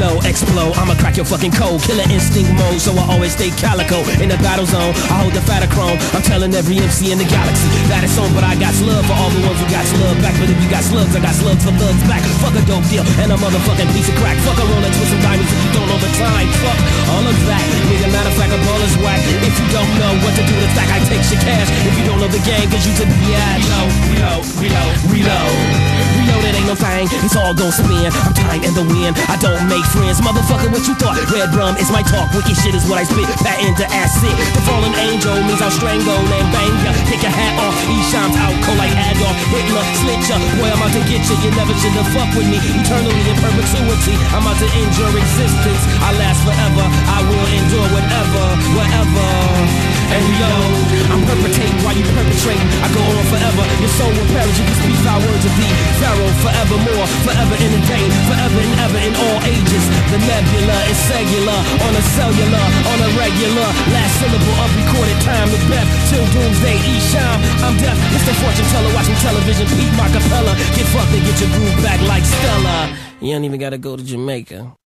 reload, explode. I'ma crack your fucking code. Killer instinct mode, so I always stay calico. In the battle zone, I hold the Fatachrome. I'm telling every MC in the galaxy that it's on, but I got love for all the ones who got love back. But if you got slugs, I got slugs for thugs back. Fuck a dope deal and a motherfucking piece of crack. Fuck a Rolex with some diamonds if you don't know the time. Fuck all of that, nigga. Matter of fact, a ball is whack. If you don't know what to do with stack, I take your cash. If you don't know the game, cause you to be at reload, it ain't no thing, it's all gon' spin. I'm time in the wind, I don't make friends. Motherfucker, what you thought? Red rum is my talk, wicked shit is what I spit. Patent to acid, the fallen angel means I'll strangle and bang ya. Take your hat off, Esham's out cold like Adolf Hitler, slit ya. Boy, I'm out to get ya, you never should've fucked with me. Eternally in perpetuity, I'm out to end your existence. I last forever, I will endure whatever. And reload, I'm perpetrating while you perpetrating. I go on forever, your soul will perish if you speak foul words of thee. Pharaoh, forevermore, forever in a day, forever and ever in all ages. The nebula is singular, on a cellular, on a regular. Last syllable of recorded time, Macbeth till doomsday. Esham, I'm deaf, it's the fortune teller. Watching television, Pete my capella. Get fucked and get your groove back like Stella. You don't even gotta go to Jamaica.